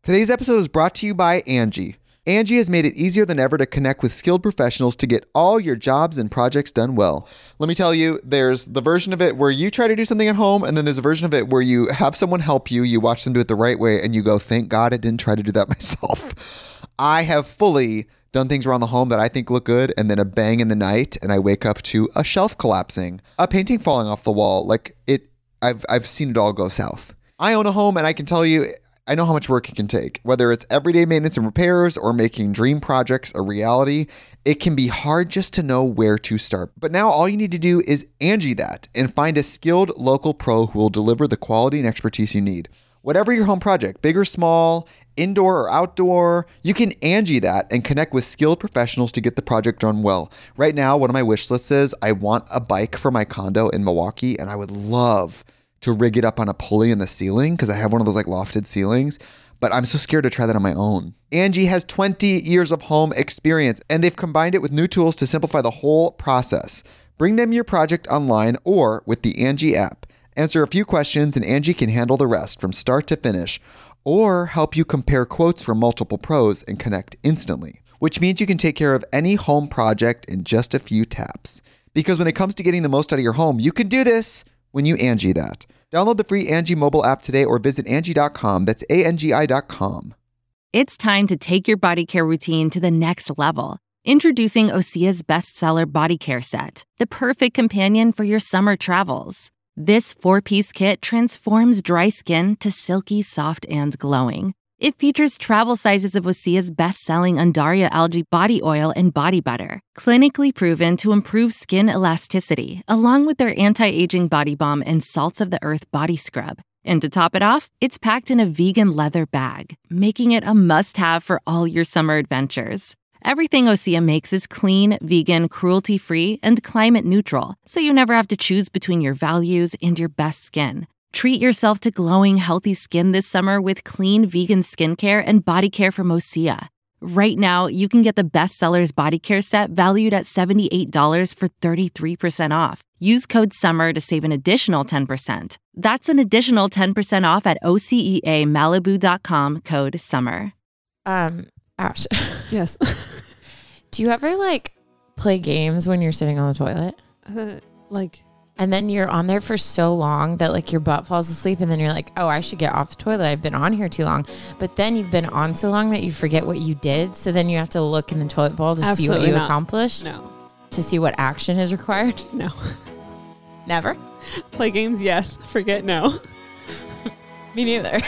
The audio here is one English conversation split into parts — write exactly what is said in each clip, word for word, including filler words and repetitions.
Today's episode is brought to you by Angie. Angie has made it easier than ever to connect with skilled professionals to get all your jobs and projects done well. Let me tell you, there's the version of it where you try to do something at home, and then there's a version of it where you have someone help you, you watch them do it the right way, and you go, thank God I didn't try to do that myself. I have fully done things around the home that I think look good, and then a bang in the night, and I wake up to a shelf collapsing, a painting falling off the wall. Like it, I've I've seen it all go south. I own a home, and I can tell you, I know how much work it can take. Whether it's everyday maintenance and repairs or making dream projects a reality, it can be hard just to know where to start. But now all you need to do is Angie that and find a skilled local pro who will deliver the quality and expertise you need. Whatever your home project, big or small, indoor or outdoor, you can Angie that and connect with skilled professionals to get the project done well. Right now, one of my wish lists is I want a bike for my condo in Milwaukee, and I would love to rig it up on a pulley in the ceiling because I have one of those like lofted ceilings, but I'm so scared to try that on my own. Angie has twenty years of home experience, and they've combined it with new tools to simplify the whole process. Bring them your project online or with the Angie app. Answer a few questions and Angie can handle the rest from start to finish, or help you compare quotes from multiple pros and connect instantly, which means you can take care of any home project in just a few taps. Because when it comes to getting the most out of your home, you can do this when you Angie that. Download the free Angie mobile app today or visit Angie dot com. That's A N G I dot com. It's time to take your body care routine to the next level. Introducing Osea's bestseller Body Care Set, the perfect companion for your summer travels. This four-piece kit transforms dry skin to silky, soft, and glowing. It features travel sizes of Osea's best-selling Undaria algae body oil and body butter, clinically proven to improve skin elasticity, along with their anti-aging body balm and salts of the earth body scrub. And to top it off, it's packed in a vegan leather bag, making it a must-have for all your summer adventures. Everything Osea makes is clean, vegan, cruelty-free, and climate-neutral, so you never have to choose between your values and your best skin. Treat yourself to glowing, healthy skin this summer with clean vegan skincare and body care from Osea. Right now, you can get the bestsellers Body Care Set valued at seventy-eight dollars for thirty-three percent off. Use code SUMMER to save an additional ten percent. That's an additional ten percent off at O C E A Malibu dot com, code SUMMER. Um, Ash. Yes. Do you ever like play games when you're sitting on the toilet? Uh, like... And then you're on there for so long that like your butt falls asleep, and then you're like, oh, I should get off the toilet. I've been on here too long. But then you've been on so long that you forget what you did. So then you have to look in the toilet bowl to Absolutely see what you not. accomplished. No. To see what action is required. No. Never? Play games, yes. Forget, no. Me neither.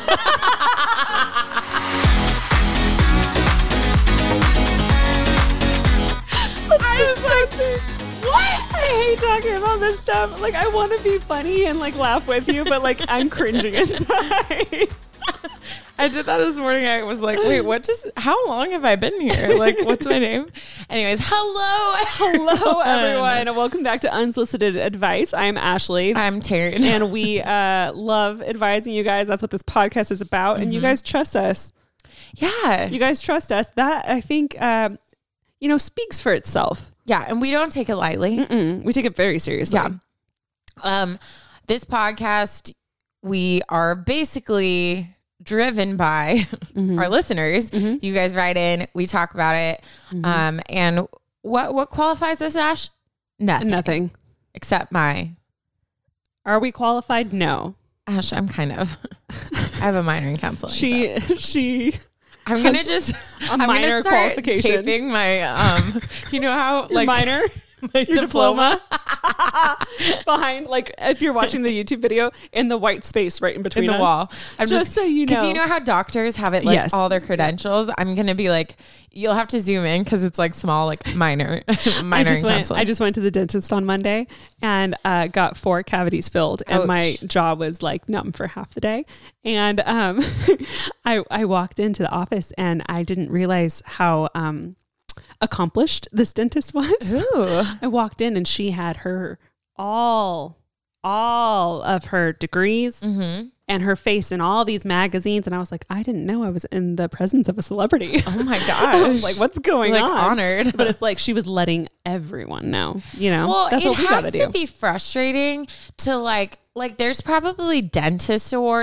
I was like, what? I hate talking about this stuff. Like, I want to be funny and like laugh with you, but like I'm cringing inside. I did that this morning. I was like, wait, what just, how long have I been here? Like, what's my name? Anyways, hello. Hello, everyone. And welcome back to Unsolicited Advice. I'm Ashley. I'm Taryn. And we uh, love advising you guys. That's what this podcast is about. Mm-hmm. And you guys trust us. Yeah. You guys trust us. That, I think, um, you know, speaks for itself. Yeah. And we don't take it lightly. Mm-mm. We take it very seriously. Yeah. Um, this podcast, we are basically driven by mm-hmm. our listeners. Mm-hmm. You guys write in, we talk about it. Mm-hmm. Um, and what, what qualifies us, Ash? Nothing. Nothing. Except my. Are we qualified? No. Ash, I'm kind of, I have a minor in counseling. She, so. she, I'm going to just, a I'm minor gonna start qualification. Taping my, um, you know how Your like minor, my your diploma, diploma. Behind, like if you're watching the YouTube video, in the white space right in between in the us. wall. I'm just, just so you know, because you know how doctors have it like yes. all their credentials. I'm gonna be like, you'll have to zoom in because it's like small, like minor, minor. I just, in went, counseling. I just went to the dentist on Monday and uh, got four cavities filled, and Ouch. my jaw was like numb for half the day. And um, I I walked into the office and I didn't realize how um, accomplished this dentist was. Ooh. I walked in and she had her all all of her degrees Mm-hmm. and her face in all these magazines, and I was like, I didn't know I was in the presence of a celebrity. Oh my gosh! I was like, what's going like on? Honored, but it's like she was letting everyone know. You know, well, that's it what we has gotta to do. be frustrating to like like. There's probably dentist awards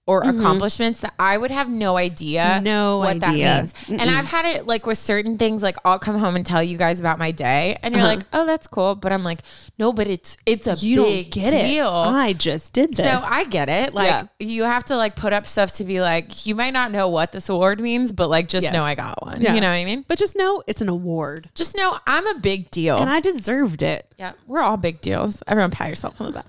or mm-hmm. accomplishments that I would have no idea no what idea. that means. Mm-mm. And I've had it like with certain things, like I'll come home and tell you guys about my day and you're uh-huh. like, oh, that's cool. But I'm like, no, but it's, it's a you big don't get deal. It. I just did this. So I get it. Like yeah. you have to like put up stuff to be like, you might not know what this award means, but like, just yes. know I got one. Yeah. You know what I mean? But just know it's an award. Just know I'm a big deal. And I deserved it. Yeah. We're all big deals. Everyone pat yourself on the back.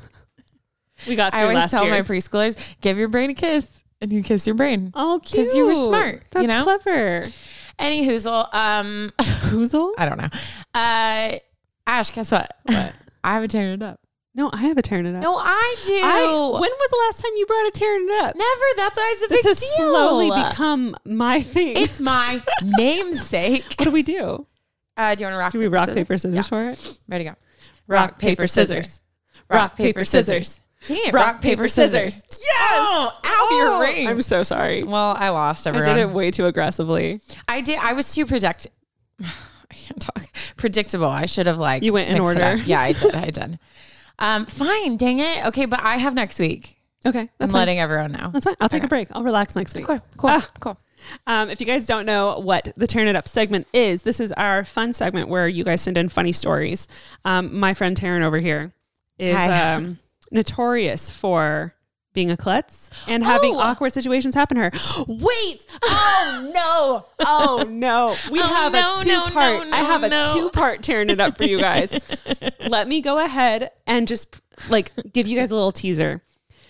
We got through I always last tell year. my preschoolers, give your brain a kiss. And you kiss your brain. Oh, cute. Because you were smart. That's you know? clever. Any hoozle. Um, hoozle? I don't know. Uh, Ash, guess what? What? I haven't turned it up. No, I have a Turn It Up. No, I do. I, when was the last time you brought a Turn It Up? Never. That's why it's a this big has deal. slowly become my thing. It's my namesake. What do we do? Uh, do you want to rock? Do we paper, rock, scissors? paper, scissors Yeah. for it? Ready to go. Rock, rock paper, scissors. Rock, paper, scissors. Damn. Rock, Rock, paper, paper, scissors. scissors. Yes. Oh, ow, your ring. I'm so sorry. Well, I lost everyone. I did it way too aggressively. I did. I was too predict. I can't talk. Predictable. I should have like. You went in mixed it order. up. Yeah, I did. I did. Um, fine. Dang it. Okay, but I have next week. Okay, I'm that's fine. letting everyone know. That's fine. I'll take Okay. a break. I'll relax next week. Cool. Cool. Ah. Cool. Um, if you guys don't know what the Turn It Up segment is, this is our fun segment where you guys send in funny stories. Um, my friend Taryn over here is um, notorious for being a klutz and having Oh. awkward situations happen to her. Wait. Oh no. Oh no. We Oh, have no, a two no, part. no, I have a no. two part Tearing It Up for you guys. Let me go ahead and just like give you guys a little teaser.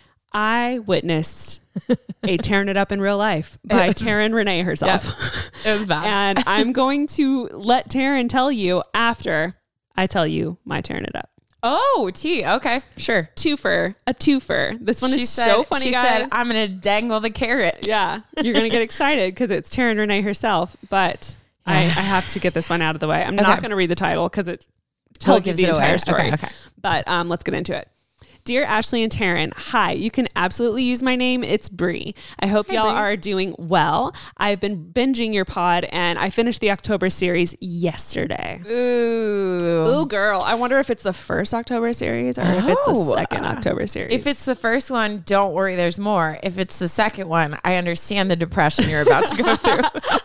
I witnessed a Tearing It Up in Real Life by Taryn Renee herself. It was bad. And I'm going to let Taryn tell you after I tell you my Tearing It Up. Oh, T. Okay, sure. Twofer, a twofer. This one She is said, so funny, she guys. said, I'm going to dangle the carrot. Yeah, you're going to get excited because it's Taryn Renee herself. But I, I have to get this one out of the way. I'm Okay. not going to read the title because it Totally tells you gives the it away. entire story. Okay, okay. But um, let's get into it. Dear Ashley and Taryn, hi. You can absolutely use my name. It's Bree. I hope Hi, y'all Bree. are doing well. I've been binging your pod and I finished the October series yesterday. Ooh. Ooh, girl. I wonder if it's the first October series or if it's the Oh. second October series. If it's the first one, don't worry, there's more. If it's the second one, I understand the depression you're about to go through.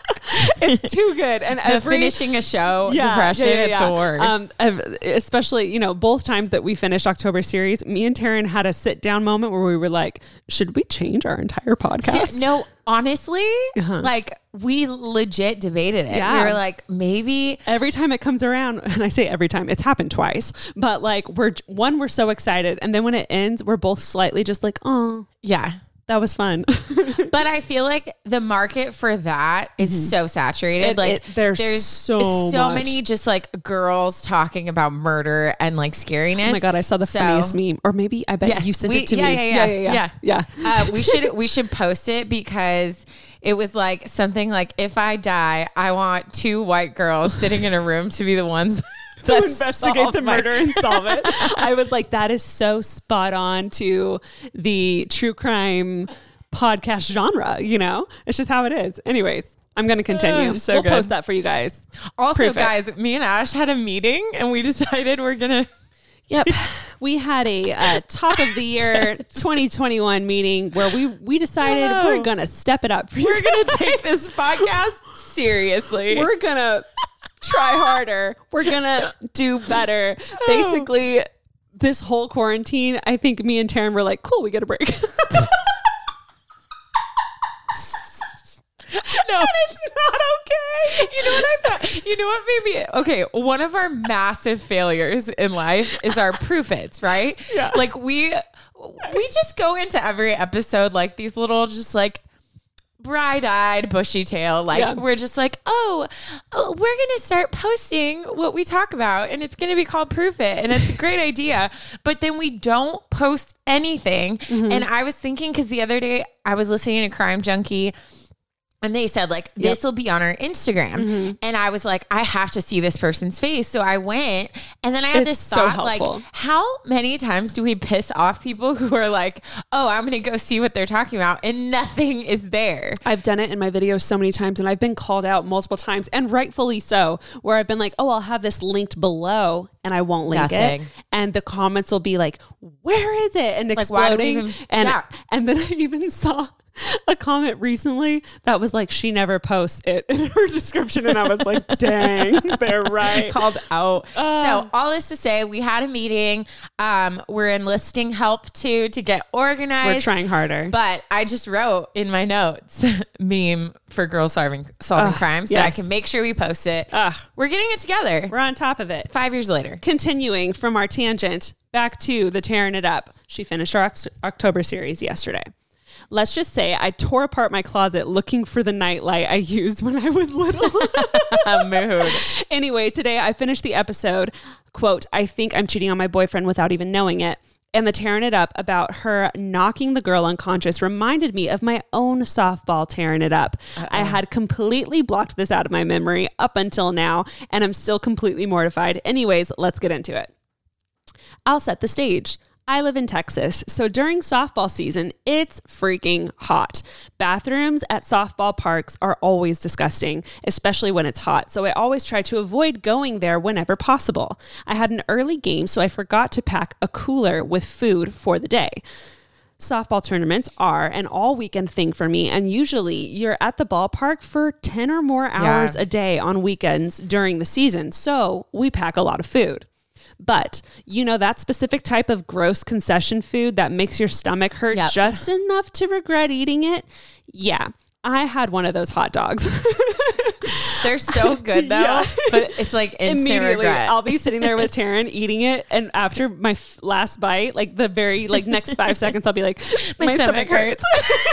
it's too good. And The every finishing a show, Yeah, depression, yeah, yeah, it's yeah. the worst. Um, I've- especially, you know, both times that we finished October series, me and Taryn had a sit down moment where we were like, should we change our entire podcast? See, no, honestly, Uh-huh. like we legit debated it. Yeah. We were like, maybe. Every time it comes around, and I say every time, it's happened twice, but like we're one, we're so excited. And then when it ends, we're both slightly just like, oh, Yeah. that was fun. But I feel like the market for that is so saturated. It- like it- there's so so much. many just like girls talking about murder and like scariness. Oh my God, I saw the So- funniest meme. Or maybe I bet Yeah, you sent we- it to yeah, me. yeah, yeah, yeah, yeah. yeah. yeah. uh, we should we should post it because it was like something like, if I die, I want two white girls sitting in a room to be the ones To that investigate solve the my- murder and solve it. I was like, that is so spot on to the true crime podcast genre, you know? It's just how it is. Anyways, I'm going to continue. Uh, so we'll good. post that for you guys. Also, Proof it. guys, me and Ash had a meeting and we decided we're gonna. Yep. We had a uh, top of the year twenty twenty-one meeting where we, we decided Hello. we're going to step it up. For you We're gonna take this podcast seriously. We're going to try harder. We're going to do better. Basically, this whole quarantine, I think me and Taryn were like, cool, we get a break. No, it's not okay. You know what I thought? You know what made me okay? One of our massive failures in life is our proof its, right? Yeah. Like we we just go into every episode like these little just like bright-eyed, bushy tail. Like Yeah. we're just like, oh, oh, we're gonna start posting what we talk about, and it's gonna be called Proof It, and it's a great idea. But then we don't post anything. Mm-hmm. And I was thinking, because the other day I was listening to Crime Junkie. And they said like, this yep. will be on our Instagram. Mm-hmm. And I was like, I have to see this person's face. So I went, and then I had it's this thought so like, how many times do we piss off people who are like, oh, I'm going to go see what they're talking about, and nothing is there. I've done it in my videos so many times, and I've been called out multiple times, and rightfully so, where I've been like, oh, I'll have this linked below, and I won't link nothing. it. And the comments will be like, where is it? And like, exploding. Even, and, yeah. and then I even saw a comment recently that was like, she never posts it in her description. And I was like, dang, they're right. Called out. Uh, so all this to say, we had a meeting. Um, we're enlisting help too, to get organized. We're trying harder. But I just wrote in my notes, meme for girls solving, solving uh, crime. So yes. I can make sure we post it. Uh, we're getting it together. We're on top of it. Five years later. Continuing from our tangent back to the Tearing It Up. She finished our Oct- October series yesterday. Let's just say I tore apart my closet looking for the nightlight I used when I was little. Mood. Anyway, today I finished the episode, quote, I think I'm cheating on my boyfriend without even knowing it. And the Tearing It Up about her knocking the girl unconscious reminded me of my own softball tearing it up. Uh-oh. I had completely blocked this out of my memory up until now, and I'm still completely mortified. Anyways, let's get into it. I'll set the stage. I live in Texas, so during softball season, it's freaking hot. Bathrooms at softball parks are always disgusting, especially when it's hot, so I always try to avoid going there whenever possible. I had an early game, so I forgot to pack a cooler with food for the day. Softball tournaments are an all-weekend thing for me, and usually you're at the ballpark for ten or more hours yeah. a day on weekends during the season, so we pack a lot of food. But, you know, that specific type of gross concession food that makes your stomach hurt yep. just enough to regret eating it? Yeah, I had one of those hot dogs. They're so good, though. Yeah. But it's like instant regret. I'll be sitting there with Taryn eating it, and after my f- last bite, like the very like next five seconds, I'll be like, my, my stomach, stomach hurts.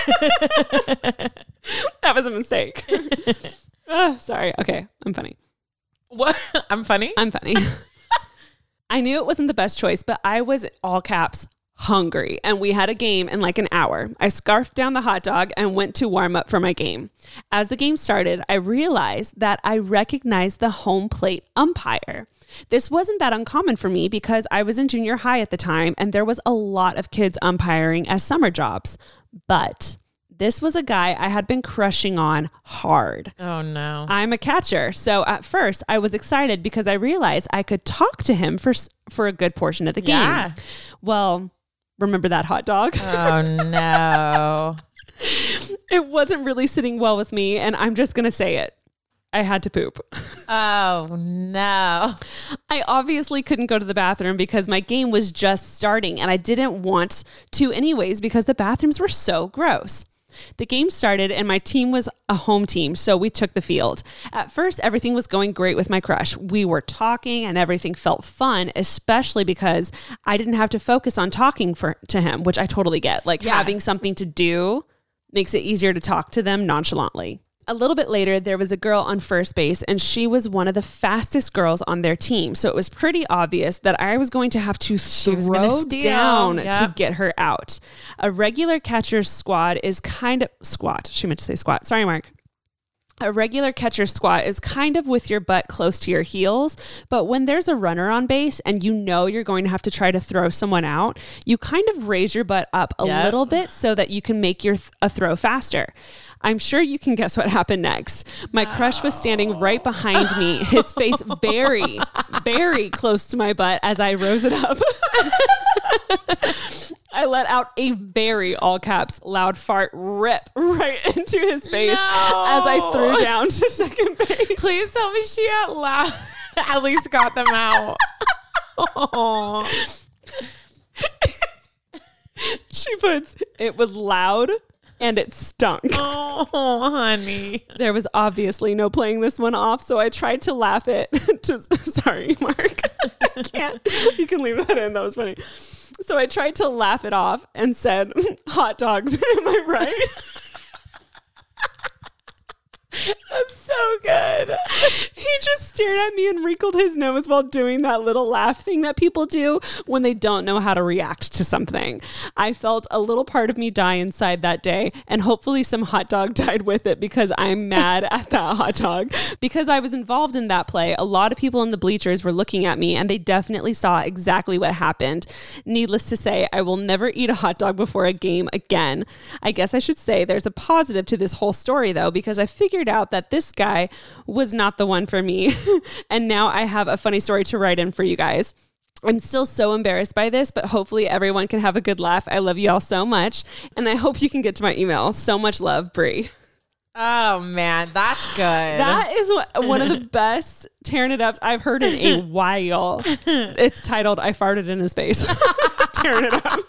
That was a mistake. Oh, sorry. Okay, I'm funny. What? I'm funny? I'm funny. I knew it wasn't the best choice, but I was, all caps, hungry, and we had a game in like an hour. I scarfed down the hot dog and went to warm up for my game. As the game started, I realized that I recognized the home plate umpire. This wasn't that uncommon for me because I was in junior high at the time, and there was a lot of kids umpiring as summer jobs. But this was a guy I had been crushing on hard. Oh, no. I'm a catcher. So at first I was excited because I realized I could talk to him for for a good portion of the game. Yeah. Well, remember that hot dog? Oh, no. It wasn't really sitting well with me, and I'm just going to say it. I had to poop. Oh, no. I obviously couldn't go to the bathroom because my game was just starting, and I didn't want to anyways because the bathrooms were so gross. The game started and my team was a home team, so we took the field. At first, everything was going great with my crush. We were talking and everything felt fun, especially because I didn't have to focus on talking for, to him, which I totally get. Like yeah. having something to do makes it easier to talk to them nonchalantly. A little bit later, there was a girl on first base, and she was one of the fastest girls on their team. So it was pretty obvious that I was going to have to she throw down yep. to get her out. A regular catcher's squad is kind of squat. She meant to say squat. Sorry, Mark. A regular catcher squat is kind of with your butt close to your heels, but when there's a runner on base and you know you're going to have to try to throw someone out, you kind of raise your butt up a yep. little bit so that you can make your th- a throw faster. I'm sure you can guess what happened next. My no. crush was standing right behind me, his face very, very close to my butt as I rose it up. I let out a very, all caps, loud fart rip right into his face no. as I threw down to second base. Please tell me she out loud at least got them out. Oh. She puts, it was loud and it stunk. Oh, honey. There was obviously no playing this one off, so I tried to laugh it. to, sorry, Mark. I can't. You can leave that in. That was funny. So I tried to laugh it off and said, hot dogs, am I right? That's so so good. He just stared at me and wrinkled his nose while doing that little laugh thing that people do when they don't know how to react to something. I felt a little part of me die inside that day, and hopefully some hot dog died with it because I'm mad at that hot dog. Because I was involved in that play, a lot of people in the bleachers were looking at me, and they definitely saw exactly what happened. Needless to say, I will never eat a hot dog before a game again. I guess I should say there's a positive to this whole story, though, because I figured out that this guy was not the one for me. And now I have a funny story to write in for you guys. I'm still so embarrassed by this, but hopefully everyone can have a good laugh. I love you all so much. And I hope you can get to my email. So much love, Brie. Oh, man. That's good. That is one of the best tearing it ups I've heard in a while. It's titled, I Farted in His Face. Tearing it up.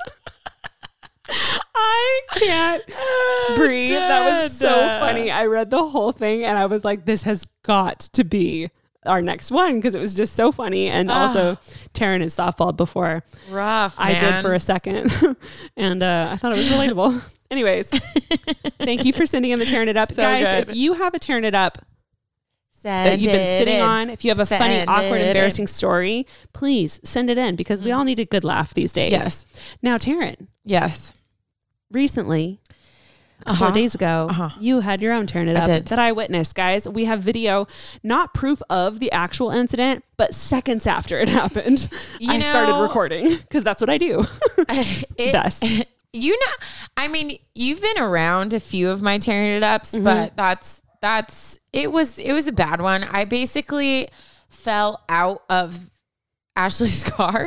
I can't breathe. Dead. That was so funny. I read the whole thing and I was like, this has got to be our next one because it was just so funny. And oh. also Taryn is softball before rough I man. did for a second. And uh, I thought it was relatable. Anyways, thank you for sending in the Tearing It Up. So Guys, good. If you have a Tearing It Up send that you've been sitting in. on, if you have a send funny, awkward, embarrassing in. story, please send it in because mm. we all need a good laugh these days. Yes. Now, Taryn. Yes. Recently, a couple uh-huh. of days ago, uh-huh. you had your own Tearing It Up I that I witnessed. Guys, we have video, not proof of the actual incident, but seconds after it happened, you I know, started recording because that's what I do. it, Best. You know, I mean, you've been around a few of my Tearing It Ups, mm-hmm. but that's, that's, it was, it was a bad one. I basically fell out of Ashley's car.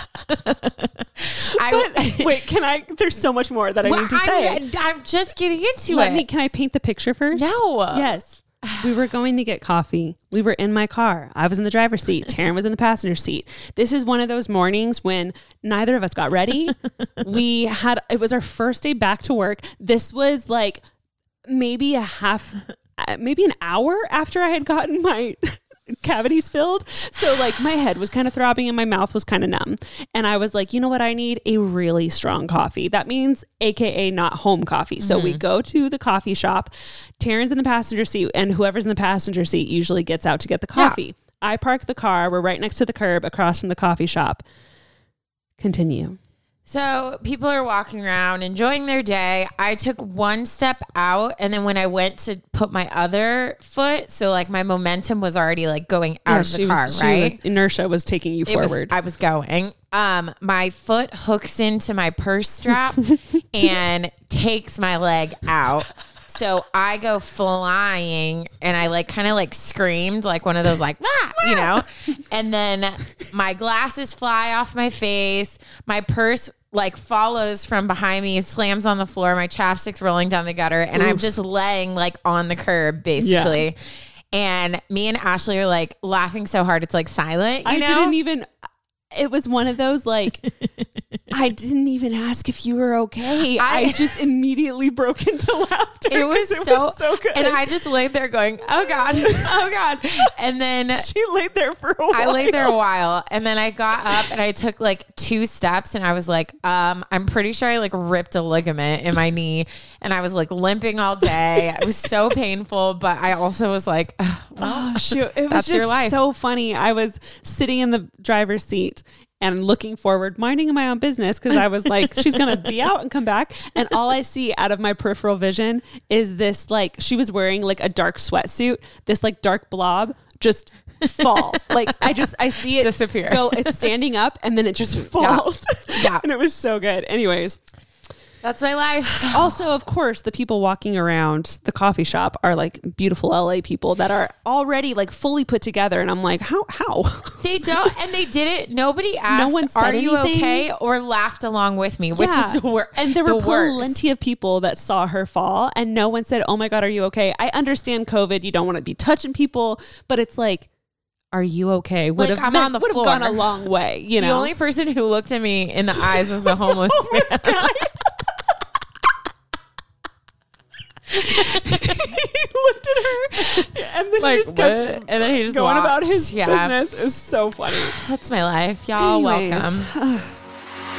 I, but, wait, can I, there's so much more that I well, need to say. I'm, I'm just getting into Let it. Me, can I paint the picture first? No. Yes. We were going to get coffee. We were in my car. I was in the driver's seat. Taryn was in the passenger seat. This is one of those mornings when neither of us got ready. We had, it was our first day back to work. This was like maybe a half, maybe an hour after I had gotten my cavities filled. So like my head was kind of throbbing and my mouth was kind of numb. And I was like, you know what? I need a really strong coffee. That means A K A not home coffee. So mm-hmm. we go to the coffee shop. Taryn's in the passenger seat and whoever's in the passenger seat usually gets out to get the coffee. Yeah. I park the car. We're right next to the curb across from the coffee shop. Continue. So people are walking around enjoying their day. I took one step out and then when I went to put my other foot, so like my momentum was already like going out yeah, of the car, was, right? Was, inertia was taking you it forward. Was, I was going. Um, my foot hooks into my purse strap and takes my leg out. So I go flying and I like kind of like screamed like one of those like, ah, you know, and then my glasses fly off my face. My purse like follows from behind me, slams on the floor. My chapstick's rolling down the gutter and Oof. I'm just laying like on the curb basically. Yeah. And me and Ashley are like laughing so hard. It's like silent, you I know? didn't even... It was one of those like, I didn't even ask if you were okay. I, I just immediately broke into laughter. It was, it so, was so good. And I just laid there going, oh God, oh God. And then she laid there for a while. I laid there a while. And then I got up and I took like two steps and I was like, um, I'm pretty sure I like ripped a ligament in my knee. And I was like limping all day. It was so painful. But I also was like, oh, well, oh shoot. It was that's just your life. So funny. I was sitting in the driver's seat and looking forward, minding my own business because I was like, she's going to be out and come back. And all I see out of my peripheral vision is this, like, she was wearing like a dark sweatsuit, this like dark blob just fall. Like I just, I see it disappear. Go, it's standing up and then it just falls. Yeah. yeah. And it was so good. Anyways. That's my life. Also, of course, the people walking around the coffee shop are like beautiful L A people that are already like fully put together. And I'm like, how, how? They don't. And they did it. Nobody asked, no one said are anything. You okay? Or laughed along with me, which yeah. is the worst. And there were the plenty worst. of people that saw her fall and no one said, oh my God, are you okay? I understand COVID. You don't want to be touching people, but it's like, are you okay? Would like, have I'm on the would floor. have gone a long way. You know, the only person who looked at me in the eyes was a homeless, homeless man. Guy. He looked at her and then like, he just kept what? And then he just going walked. about his yeah. business. It was so funny. That's my life. Y'all Anyways. welcome.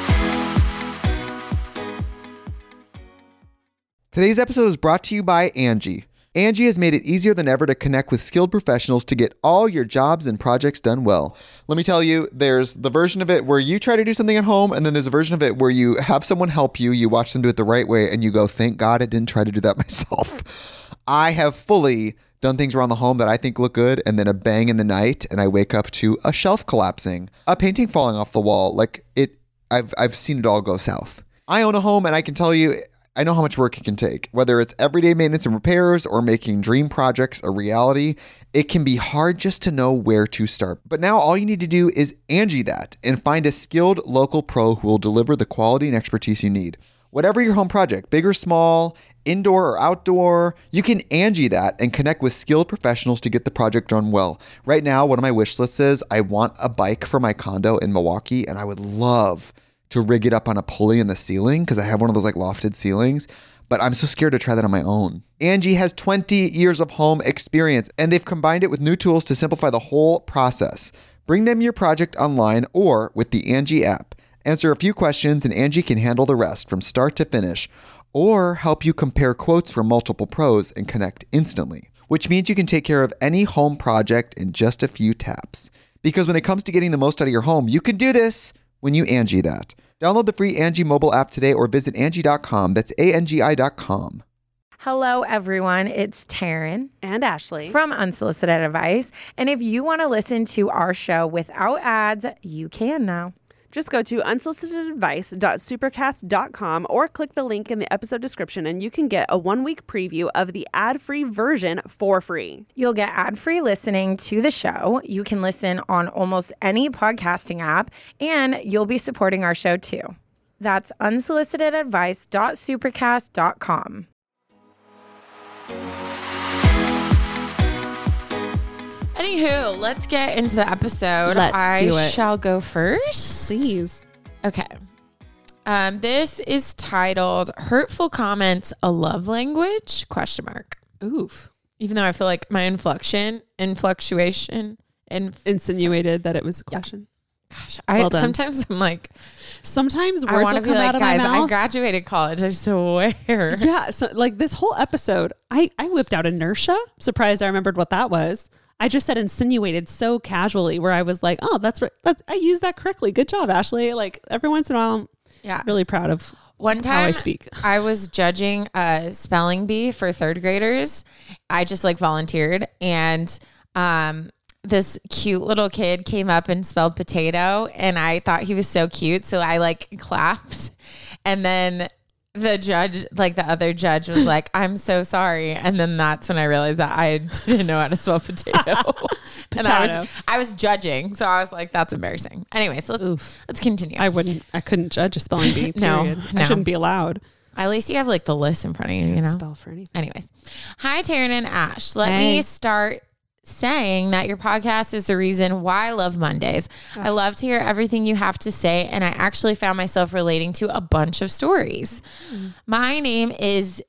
Today's episode is brought to you by Angie. Angie has made it easier than ever to connect with skilled professionals to get all your jobs and projects done well. Let me tell you, there's the version of it where you try to do something at home, and then there's a version of it where you have someone help you, you watch them do it the right way, and you go, thank God I didn't try to do that myself. I have fully done things around the home that I think look good, and then a bang in the night, and I wake up to a shelf collapsing, a painting falling off the wall. Like it, I've I've seen it all go south. I own a home, and I can tell you, I know how much work it can take. Whether it's everyday maintenance and repairs or making dream projects a reality, it can be hard just to know where to start. But now all you need to do is Angie that and find a skilled local pro who will deliver the quality and expertise you need. Whatever your home project, big or small, indoor or outdoor, you can Angie that and connect with skilled professionals to get the project done well. Right now, one of my wish lists is I want a bike for my condo in Milwaukee, and I would love to rig it up on a pulley in the ceiling because I have one of those like lofted ceilings, but I'm so scared to try that on my own. Angie has twenty years of home experience, and they've combined it with new tools to simplify the whole process. Bring them your project online or with the Angie app. Answer a few questions and Angie can handle the rest from start to finish, or help you compare quotes from multiple pros and connect instantly, which means you can take care of any home project in just a few taps. Because when it comes to getting the most out of your home, you can do this when you Angie that. Download the free Angie mobile app today or visit Angie dot com. That's A N G I dot com. Hello, everyone. It's Taryn and Ashley from Unsolicited Advice. And if you want to listen to our show without ads, you can now. Just go to unsolicited advice dot supercast dot com or click the link in the episode description and you can get a one-week preview of the ad-free version for free. You'll get ad-free listening to the show. You can listen on almost any podcasting app, and you'll be supporting our show too. That's unsolicited advice dot supercast dot com. Anywho, let's get into the episode. Let's I do it. shall go first. Please. Okay. Um, this is titled "Hurtful Comments: A Love Language?" Question mark. Oof. Even though I feel like my inflection, influctuation, and Insinuated that it was a question. gosh, I Well done. sometimes I'm like, Sometimes I words want will to be come like, out of guys, my I mouth. graduated college. I swear. Yeah. So like this whole episode, I, I whipped out inertia. Surprised I remembered what that was. I just said insinuated so casually where I was like, oh, that's right. That's, I used that correctly. Good job, Ashley. Like every once in a while, I'm Yeah. really proud of One time how I speak. I was judging a spelling bee for third graders. I just like volunteered, and um, this cute little kid came up and spelled potato, and I thought he was so cute. So I like clapped, and then the judge, like the other judge was like, I'm so sorry. And then that's when I realized that I didn't know how to spell potato. And I was, I was judging. So I was like, that's embarrassing. Anyway, so let's, Oof. let's continue. I wouldn't, I couldn't judge a spelling bee. No, Period. no. I shouldn't be allowed. At least you have like the list in front of you, you know? Spell for anything. Anyways. Hi, Taryn and Ash. Let Hey. me start saying that your podcast is the reason why I love Mondays. Oh. I love to hear everything you have to say, and I actually found myself relating to a bunch of stories. Mm. My name is,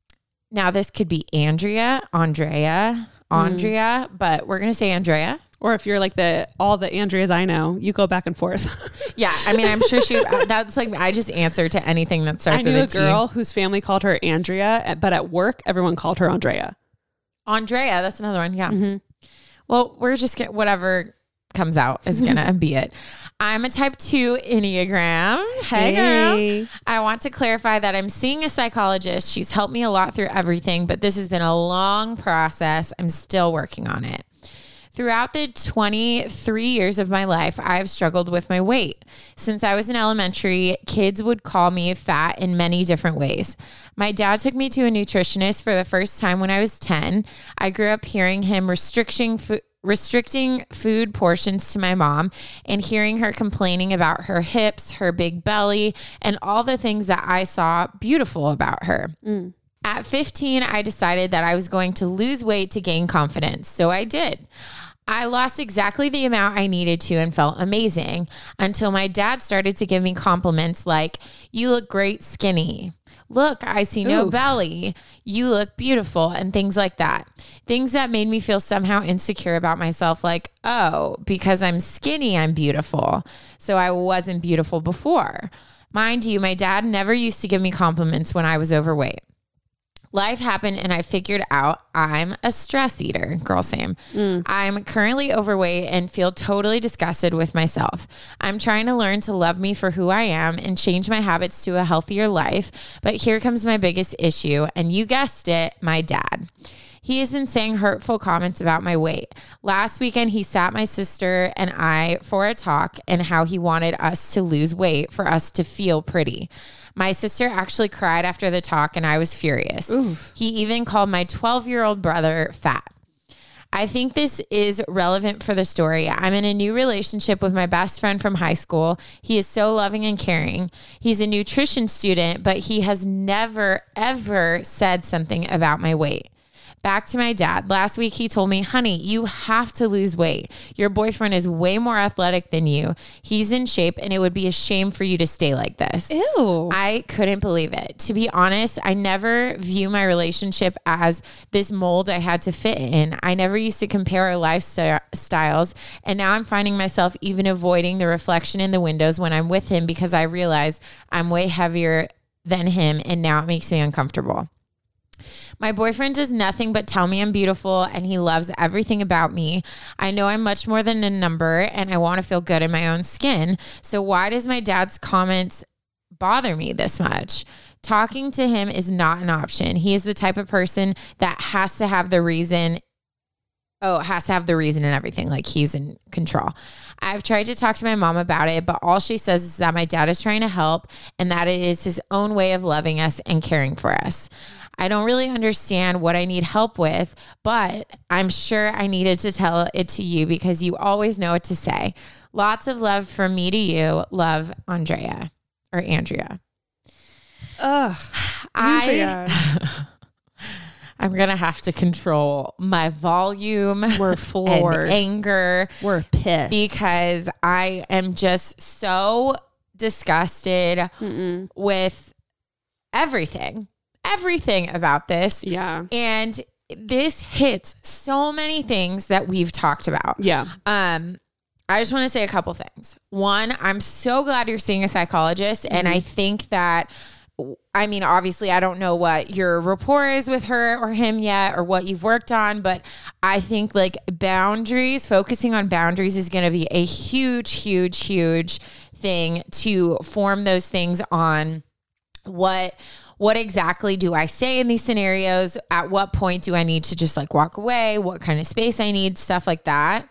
now this could be Andrea, Andrea, Andrea, Mm. but we're going to say Andrea. Or if you're like the, all the Andreas I know, you go back and forth. Yeah, I mean, I'm sure she, that's like, I just answer to anything that starts I knew with a a T. girl whose family called her Andrea, but at work, everyone called her Andrea. Andrea, that's another one. Yeah. Mm-hmm. Well, we're just get whatever comes out is gonna be it. I'm a type two Enneagram. Hey, Hey. girl. I want to clarify that I'm seeing a psychologist. She's helped me a lot through everything, but this has been a long process. I'm still working on it. Throughout the twenty-three years of my life, I've struggled with my weight. Since I was in elementary, kids would call me fat in many different ways. My dad took me to a nutritionist for the first time when I was ten. I grew up hearing him restricting food. restricting food portions to my mom and hearing her complaining about her hips, her big belly, and all the things that I saw beautiful about her. Mm. At fifteen, I decided that I was going to lose weight to gain confidence. So I did. I lost exactly the amount I needed to and felt amazing until my dad started to give me compliments like, you look great skinny. Look, I see no Oof. belly. You look beautiful, and things like that. Things that made me feel somehow insecure about myself, like, oh, because I'm skinny, I'm beautiful. So I wasn't beautiful before. Mind you, my dad never used to give me compliments when I was overweight. Life happened and I figured out I'm a stress eater. Girl, same. Mm. I'm currently overweight and feel totally disgusted with myself. I'm trying to learn to love me for who I am and change my habits to a healthier life. But here comes my biggest issue. And you guessed it, my dad. He has been saying hurtful comments about my weight. Last weekend, he sat my sister and I for a talk and how he wanted us to lose weight for us to feel pretty. My sister actually cried after the talk and I was furious. Oof. He even called my twelve-year-old brother fat. I think this is relevant for the story. I'm in a new relationship with my best friend from high school. He is so loving and caring. He's a nutrition student, but he has never, ever said something about my weight. Back to my dad. Last week, he told me, honey, you have to lose weight. Your boyfriend is way more athletic than you. He's in shape and it would be a shame for you to stay like this. Ew. I couldn't believe it. To be honest, I never view my relationship as this mold I had to fit in. I never used to compare our lifestyles. And now I'm finding myself even avoiding the reflection in the windows when I'm with him because I realize I'm way heavier than him. And now it makes me uncomfortable. My boyfriend does nothing but tell me I'm beautiful and he loves everything about me. I know I'm much more than a number and I want to feel good in my own skin. So why does my dad's comments bother me this much? Talking to him is not an option. He is the type of person that has to have the reason Oh, it has to have the reason and everything. Like he's in control. I've tried to talk to my mom about it, but all she says is that my dad is trying to help and that it is his own way of loving us and caring for us. I don't really understand what I need help with, but I'm sure I needed to tell it to you because you always know what to say. Lots of love from me to you. Love, Andrea or Andrea. Ugh, Andrea. I, I'm going to have to control my volume. We're floored. And anger. We're pissed. Because I am just so disgusted Mm-mm. with everything. Everything about this. Yeah. And this hits so many things that we've talked about. Yeah. Um, I just want to say a couple things. One, I'm so glad you're seeing a psychologist. Mm-hmm. And I think that, I mean, obviously I don't know what your rapport is with her or him yet or what you've worked on, but I think like boundaries, focusing on boundaries is going to be a huge, huge, huge thing to form those things on what What exactly do I say in these scenarios? At what point do I need to just like walk away? What kind of space I need? Stuff like that.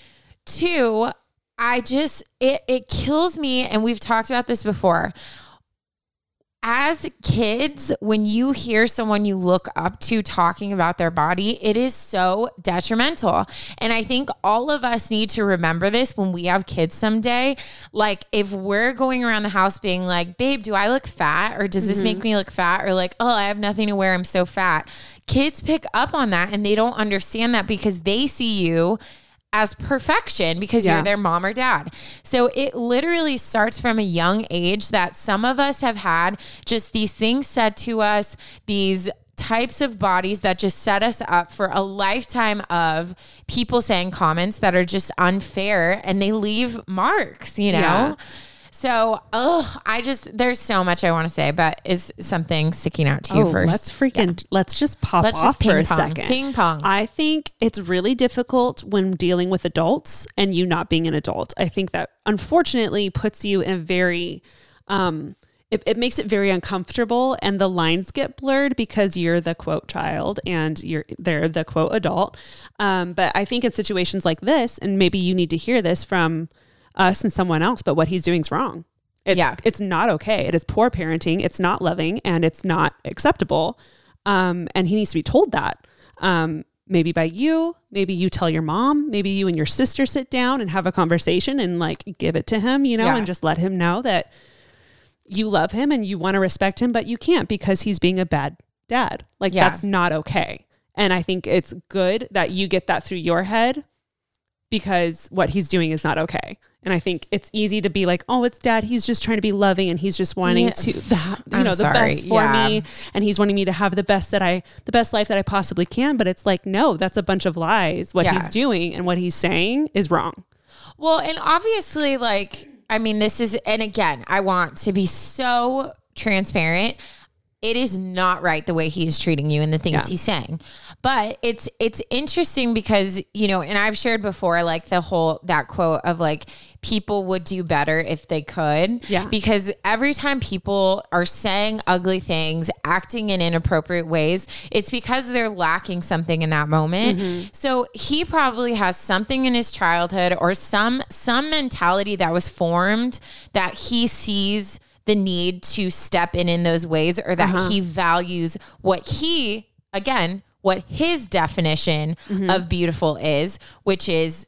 Two, I just, it, it kills me. And we've talked about this before. As kids, when you hear someone you look up to talking about their body, it is so detrimental. And I think all of us need to remember this when we have kids someday. Like if we're going around the house being like, babe, do I look fat? Or does this mm-hmm. make me look fat? Or like, oh, I have nothing to wear. I'm so fat. Kids pick up on that and they don't understand that because they see you as perfection because yeah. you're their mom or dad. So it literally starts from a young age that some of us have had just these things said to us, these types of bodies that just set us up for a lifetime of people saying comments that are just unfair and they leave marks, you know? Yeah. So, oh, I just, there's so much I want to say, but is something sticking out to you oh, first? Let's freaking, yeah. let's just pop let's off just for a pong. second. Ping pong. I think it's really difficult when dealing with adults and you not being an adult. I think that unfortunately puts you in a very, um, it, it makes it very uncomfortable and the lines get blurred because you're the quote child and you're they're the quote adult. Um, but I think in situations like this, and maybe you need to hear this from us and someone else, but what he's doing is wrong. It's, yeah. it's not okay. It is poor parenting. It's not loving and it's not acceptable. Um, and he needs to be told that, um, maybe by you, maybe you tell your mom, maybe you and your sister sit down and have a conversation and like give it to him, you know, yeah. and just let him know that you love him and you want to respect him, but you can't because he's being a bad dad. Like yeah. that's not okay. And I think it's good that you get that through your head because what he's doing is not okay. And I think it's easy to be like, oh, it's dad. He's just trying to be loving and he's just wanting yeah. to, the, you I'm know, the sorry. best for yeah. me. And he's wanting me to have the best that I, the best life that I possibly can. But it's like, no, that's a bunch of lies. What yeah. he's doing and what he's saying is wrong. Well, and obviously like, I mean, this is, and again, I want to be so transparent. it is not right the way he is treating you and the things yeah. he's saying. But it's it's interesting because, you know, and I've shared before, like the whole, that quote of like, people would do better if they could. Yeah. Because every time people are saying ugly things, acting in inappropriate ways, it's because they're lacking something in that moment. Mm-hmm. So he probably has something in his childhood or some some mentality that was formed that he sees the need to step in in those ways, or that uh-huh. he values what he, again, what his definition mm-hmm. of beautiful is, which is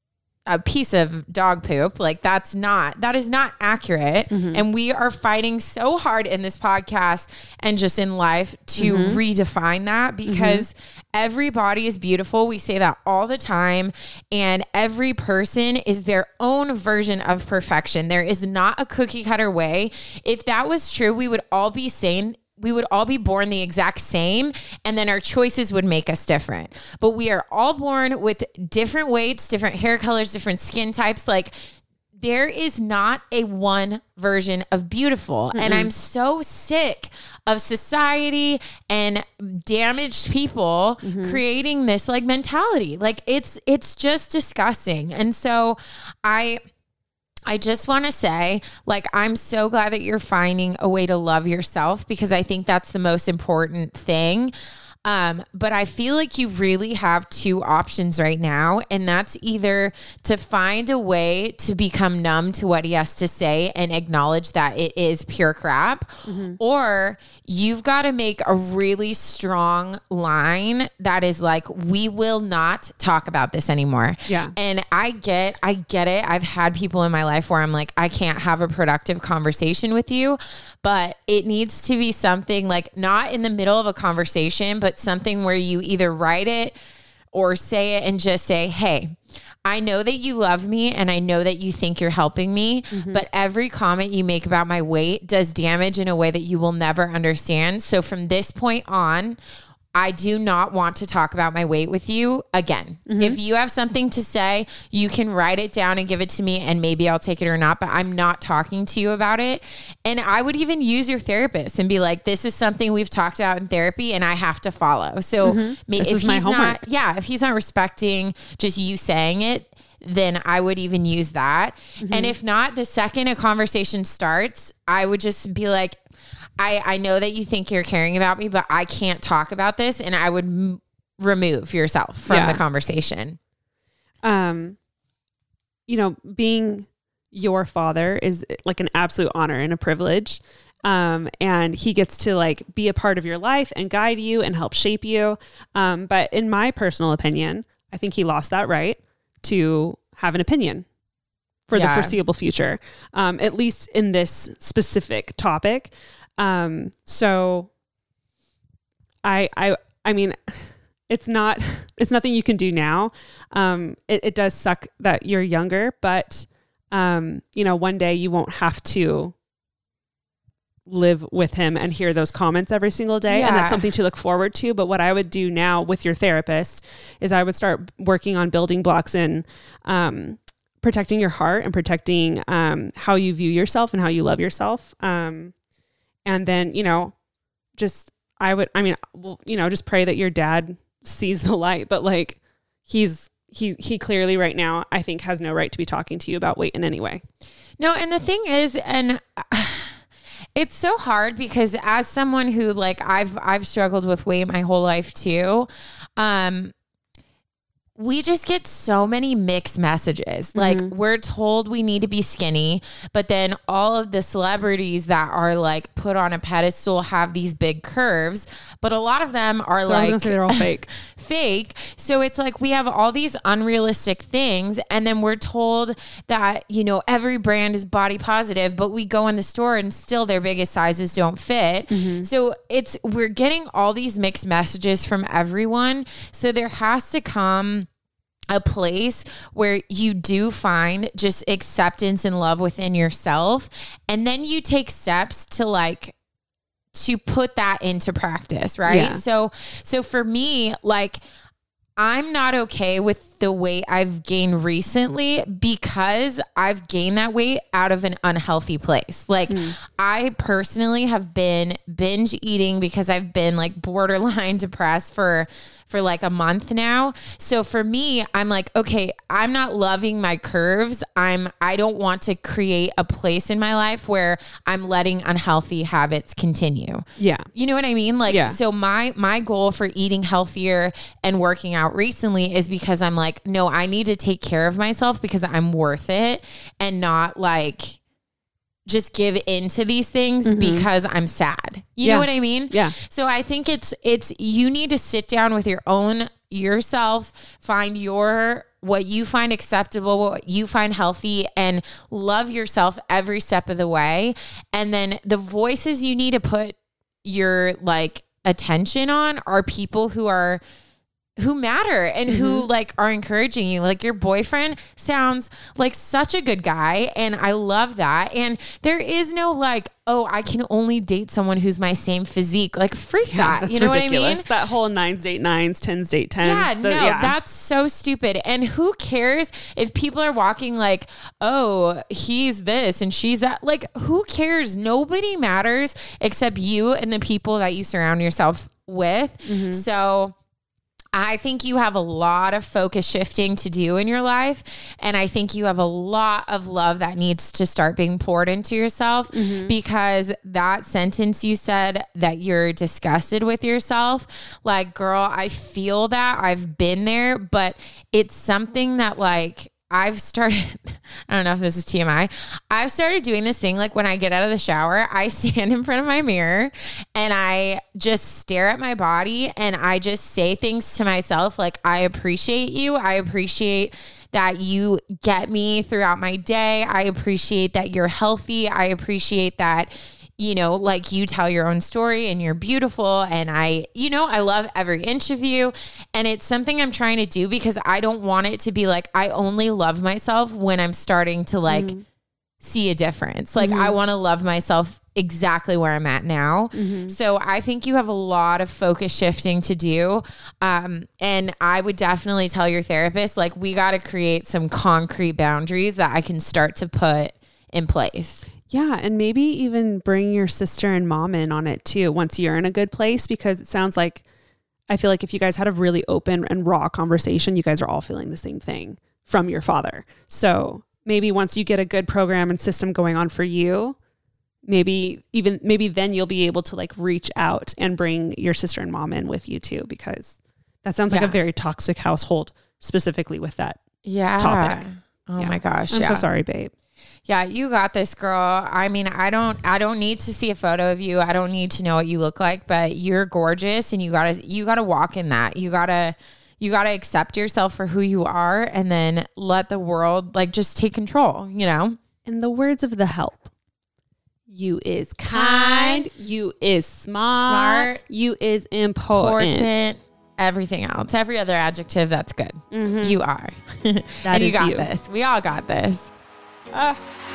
a piece of dog poop. Like that's not, that is not accurate. Mm-hmm. And we are fighting so hard in this podcast and just in life to mm-hmm. redefine that, because mm-hmm. everybody is beautiful. We say that all the time. And every person is their own version of perfection. There is not a cookie cutter way. If that was true, we would all be saying, we would all be born the exact same, and then our choices would make us different. But we are all born with different weights, different hair colors, different skin types. Like there is not a one version of beautiful. Mm-mm. And I'm so sick of society and damaged people mm-hmm. creating this like mentality. Like it's, it's just disgusting. And so I... I just want to say, like, I'm so glad that you're finding a way to love yourself, because I think that's the most important thing. Um, but I feel like you really have two options right now, and that's either to find a way to become numb to what he has to say and acknowledge that it is pure crap, mm-hmm. or you've got to make a really strong line that is like, we will not talk about this anymore. Yeah. And I get, I get it. I've had people in my life where I'm like, I can't have a productive conversation with you, but it needs to be something like not in the middle of a conversation, but something where you either write it or say it and just say, hey, I know that you love me and I know that you think you're helping me, mm-hmm. but every comment you make about my weight does damage in a way that you will never understand. So from this point on, I do not want to talk about my weight with you again. Mm-hmm. If you have something to say, you can write it down and give it to me, and maybe I'll take it or not, but I'm not talking to you about it. And I would even use your therapist and be like, this is something we've talked about in therapy and I have to follow. So mm-hmm. may, if he's not, yeah, if he's not respecting just you saying it, then I would even use that. Mm-hmm. And if not, the second a conversation starts, I would just be like, I, I know that you think you're caring about me, but I can't talk about this. And I would m- remove yourself from yeah. the conversation. Um, you know, being your father is like an absolute honor and a privilege. Um, and he gets to like be a part of your life and guide you and help shape you. Um, but in my personal opinion, I think he lost that right to have an opinion for yeah. the foreseeable future. Um, at least in this specific topic. Um, so I, I, I mean, it's not, it's nothing you can do now. Um, it, it does suck that you're younger, but, um, you know, one day you won't have to live with him and hear those comments every single day. Yeah. And that's something to look forward to. But what I would do now with your therapist is I would start working on building blocks in, um, protecting your heart and protecting, um, how you view yourself and how you love yourself. Um, And then, you know, just, I would, I mean, well, you know, just pray that your dad sees the light, but like he's, he, he clearly right now, I think has no right to be talking to you about weight in any way. No. And the thing is, and it's so hard because as someone who like, I've, I've struggled with weight my whole life too. Um, we just get so many mixed messages. Like mm-hmm. we're told we need to be skinny, but then all of the celebrities that are like put on a pedestal have these big curves, but a lot of them are so like, I was gonna say they're all fake, fake. So it's like, we have all these unrealistic things. And then we're told that, you know, every brand is body positive, but we go in the store and still their biggest sizes don't fit. Mm-hmm. So it's, we're getting all these mixed messages from everyone. So there has to come a place where you do find just acceptance and love within yourself. And then you take steps to like, to put that into practice. Right. Yeah. So, so for me, like, I'm not okay with the weight I've gained recently because I've gained that weight out of an unhealthy place. Like mm. I personally have been binge eating because I've been like borderline depressed for for like a month now. So for me, I'm like, okay, I'm not loving my curves. I'm, I don't want to create a place in my life where I'm letting unhealthy habits continue. Yeah. You know what I mean? Like, yeah. so my, my goal for eating healthier and working out recently is because I'm like, no, I need to take care of myself because I'm worth it and not like just give into these things mm-hmm. because I'm sad. You yeah. know what I mean? Yeah. So I think it's, it's, you need to sit down with your own yourself, find your, what you find acceptable, what you find healthy, and love yourself every step of the way. And then the voices you need to put your like attention on are people who are who matter and mm-hmm. who like are encouraging you. Like your boyfriend sounds like such a good guy. And I love that. And there is no like, oh, I can only date someone who's my same physique. Like freak yeah, that. That's you know ridiculous. what I mean? That whole nines date nines, tens date tens. Yeah, the, no, yeah. that's so stupid. And who cares if people are walking like, oh, he's this and she's that. Like, who cares? Nobody matters except you and the people that you surround yourself with. Mm-hmm. So I think you have a lot of focus shifting to do in your life. And I think you have a lot of love that needs to start being poured into yourself mm-hmm. because that sentence you said that you're disgusted with yourself, like, girl, I feel that. I've been there, but it's something that like, I've started, I don't know if this is T M I. I've started doing this thing. Like when I get out of the shower, I stand in front of my mirror and I just stare at my body and I just say things to myself. Like, I appreciate you. I appreciate that you get me throughout my day. I appreciate that you're healthy. I appreciate that, you know, like you tell your own story and you're beautiful. And I, you know, I love every inch of you. And it's something I'm trying to do because I don't want it to be like, I only love myself when I'm starting to like mm-hmm. see a difference. Like mm-hmm. I want to love myself exactly where I'm at now. Mm-hmm. So I think you have a lot of focus shifting to do. Um, and I would definitely tell your therapist, like, we got to create some concrete boundaries that I can start to put in place. Yeah. And maybe even bring your sister and mom in on it too, once you're in a good place, because it sounds like, I feel like if you guys had a really open and raw conversation, you guys are all feeling the same thing from your father. So maybe once you get a good program and system going on for you, maybe even, maybe then you'll be able to like reach out and bring your sister and mom in with you too, because that sounds like yeah. a very toxic household specifically with that yeah. topic. Oh yeah. my gosh. I'm yeah. so sorry, babe. Yeah, you got this, girl. I mean, I don't I don't need to see a photo of you. I don't need to know what you look like, but you're gorgeous and you got to you got to walk in that. You got to you got to accept yourself for who you are and then let the world like just take control, you know? In the words of the Help, you is kind, you is smart, smart you is important. important. Everything else, every other adjective that's good. Mm-hmm. You are. That and you is got you. this. We all got this. Uh.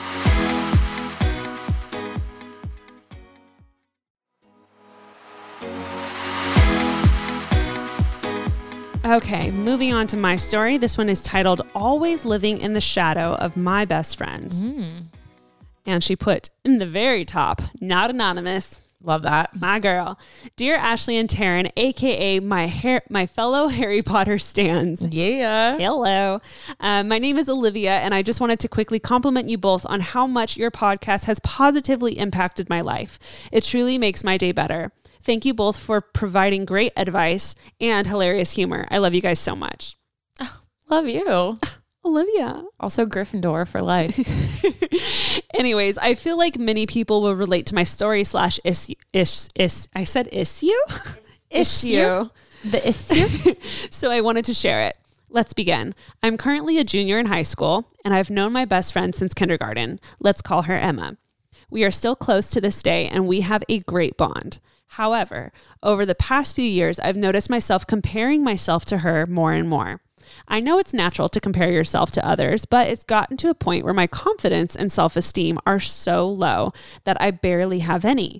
Okay, moving on to my story. This one is titled Always Living in the Shadow of My Best Friend. Mm. And she put in the very top, not anonymous. Love that. My girl. Dear Ashley and Taryn, A K A my hair, my fellow Harry Potter stans. Yeah. Hello. Um, my name is Olivia, and I just wanted to quickly compliment you both on how much your podcast has positively impacted my life. It truly makes my day better. Thank you both for providing great advice and hilarious humor. I love you guys so much. Oh, love you. Olivia. Also Gryffindor for life. Anyways, I feel like many people will relate to my story slash issue. Is, is, I said issue? issue. The issue? So I wanted to share it. Let's begin. I'm currently a junior in high school, and I've known my best friend since kindergarten. Let's call her Emma. We are still close to this day, and we have a great bond. However, over the past few years, I've noticed myself comparing myself to her more and more. I know it's natural to compare yourself to others, but it's gotten to a point where my confidence and self-esteem are so low that I barely have any.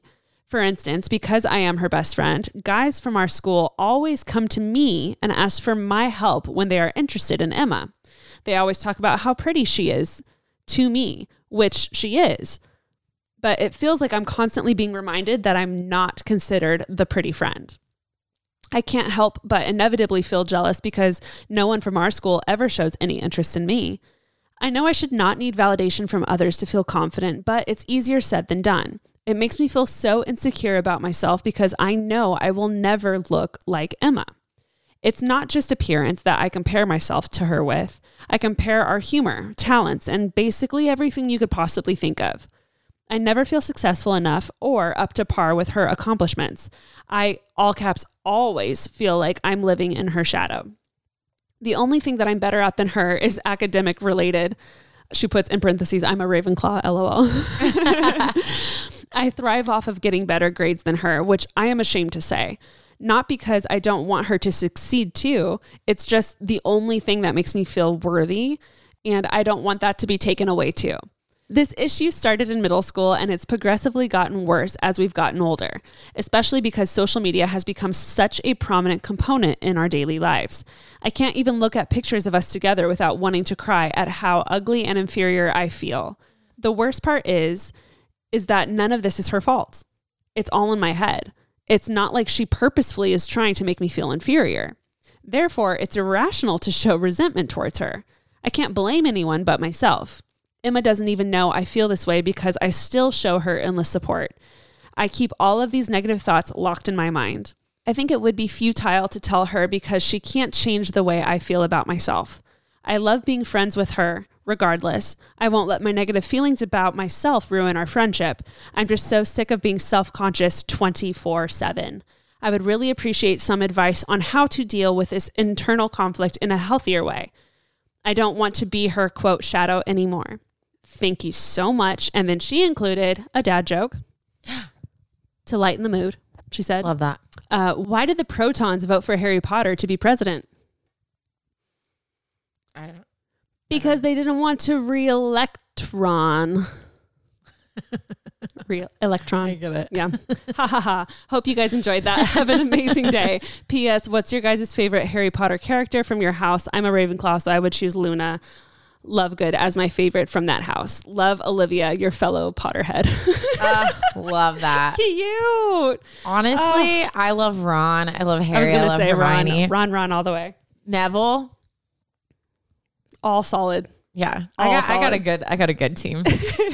For instance, because I am her best friend, guys from our school always come to me and ask for my help when they are interested in Emma. They always talk about how pretty she is to me, which she is. But it feels like I'm constantly being reminded that I'm not considered the pretty friend. I can't help but inevitably feel jealous because no one from our school ever shows any interest in me. I know I should not need validation from others to feel confident, but it's easier said than done. It makes me feel so insecure about myself because I know I will never look like Emma. It's not just appearance that I compare myself to her with. I compare our humor, talents, and basically everything you could possibly think of. I never feel successful enough or up to par with her accomplishments. I, all caps, always feel like I'm living in her shadow. The only thing that I'm better at than her is academic related. She puts in parentheses, I'm a Ravenclaw, lol. I thrive off of getting better grades than her, which I am ashamed to say. Not because I don't want her to succeed too. It's just the only thing that makes me feel worthy, and I don't want that to be taken away too. This issue started in middle school and it's progressively gotten worse as we've gotten older, especially because social media has become such a prominent component in our daily lives. I can't even look at pictures of us together without wanting to cry at how ugly and inferior I feel. The worst part is, is that none of this is her fault. It's all in my head. It's not like she purposefully is trying to make me feel inferior. Therefore, it's irrational to show resentment towards her. I can't blame anyone but myself. Emma doesn't even know I feel this way because I still show her endless support. I keep all of these negative thoughts locked in my mind. I think it would be futile to tell her because she can't change the way I feel about myself. I love being friends with her, regardless. I won't let my negative feelings about myself ruin our friendship. I'm just so sick of being self-conscious twenty-four seven. I would really appreciate some advice on how to deal with this internal conflict in a healthier way. I don't want to be her, quote, shadow anymore. Thank you so much. And then she included a dad joke to lighten the mood. She said, love that. Uh, why did the Protons vote for Harry Potter to be president? I don't know. Because they didn't want to re-elect Ron. Real electron. I get it. Yeah. Ha ha ha. Hope you guys enjoyed that. Have an amazing day. P S. What's your guys' favorite Harry Potter character from your house? I'm a Ravenclaw, so I would choose Luna Lovegood as my favorite from that house. Love, Olivia, your fellow Potterhead. uh, love that. Cute. Honestly, uh, I love Ron. I love Harry. I was going I to love say Hermione. Ron, Ron, Ron all the way. Neville. All solid. Yeah. All I got solid. I got a good I got a good team.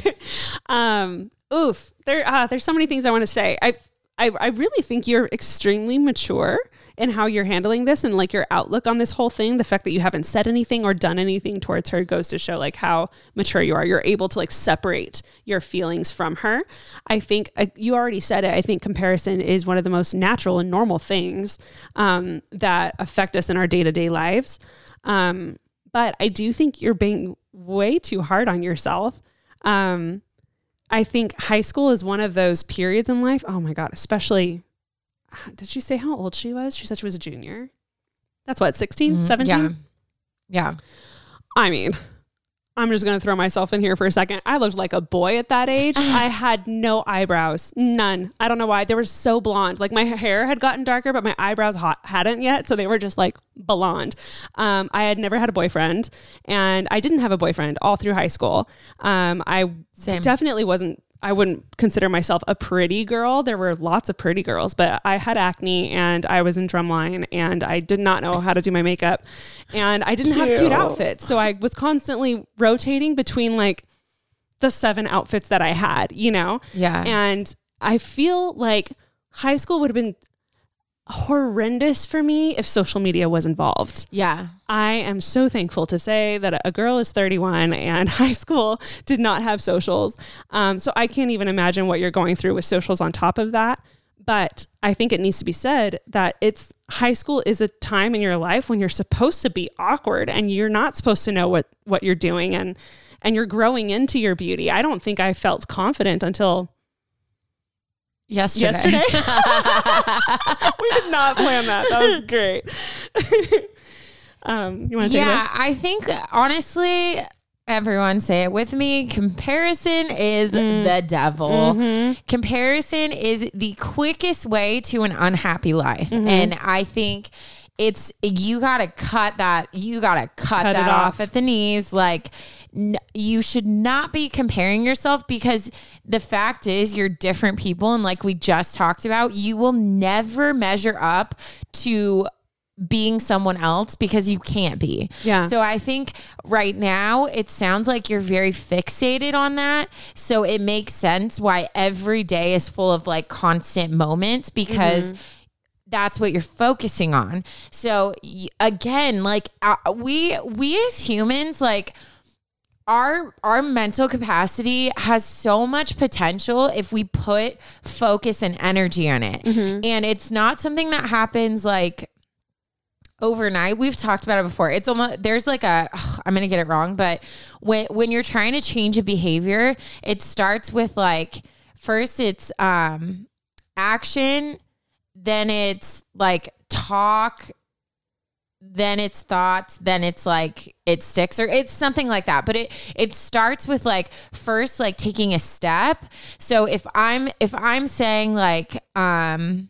um oof. There uh, there's so many things I want to say. I I I really think you're extremely mature in how you're handling this and like your outlook on this whole thing. The fact that you haven't said anything or done anything towards her goes to show like how mature you are. You're able to like separate your feelings from her. I think uh, you already said it. I think comparison is one of the most natural and normal things um, that affect us in our day-to-day lives. Um, but I do think you're being way too hard on yourself. Um, I think high school is one of those periods in life. Oh my God, especially, did she say how old she was? She said she was a junior. That's what, sixteen, mm-hmm. seventeen? Yeah. Yeah. I mean, I'm just going to throw myself in here for a second. I looked like a boy at that age. I had no eyebrows, none. I don't know why. They were so blonde. Like my hair had gotten darker, but my eyebrows hot, hadn't yet. So they were just like blonde. Um, I had never had a boyfriend and I didn't have a boyfriend all through high school. Um, I Same. definitely wasn't, I wouldn't consider myself a pretty girl. There were lots of pretty girls, but I had acne and I was in drumline and I did not know how to do my makeup and I didn't cute. have cute outfits. So I was constantly rotating between like the seven outfits that I had, you know? Yeah. And I feel like high school would have been horrendous for me if social media was involved. Yeah. I am so thankful to say that a girl is thirty-one and high school did not have socials. Um, so I can't even imagine what you're going through with socials on top of that. But I think it needs to be said that it's high school is a time in your life when you're supposed to be awkward and you're not supposed to know what, what you're doing and, and you're growing into your beauty. I don't think I felt confident until Yesterday. Yesterday? We did not plan that. That was great. um, you want to take Yeah, it? I think honestly, Everyone say it with me. Comparison is mm. the devil. Mm-hmm. Comparison is the quickest way to an unhappy life. Mm-hmm. And I think it's, you got to cut that, you got to cut, cut that off. off at the knees. Like n- you should not be comparing yourself, because the fact is you're different people. And like we just talked about, you will never measure up to being someone else, because you can't be. Yeah. So I think right now it sounds like you're very fixated on that. So it makes sense why every day is full of like constant moments, because mm-hmm. that's what you're focusing on. So again, like uh, we, we as humans, like our, our mental capacity has so much potential if we put focus and energy on it. Mm-hmm. And it's not something that happens like overnight. We've talked about it before. It's almost, there's like a, ugh, I'm going to get it wrong, but when, when you're trying to change a behavior, it starts with like, first it's, um, action, then it's like talk, then it's thoughts, then it's like, it sticks, or it's something like that. But it, it starts with like, first, like taking a step. So if I'm, if I'm saying like, um,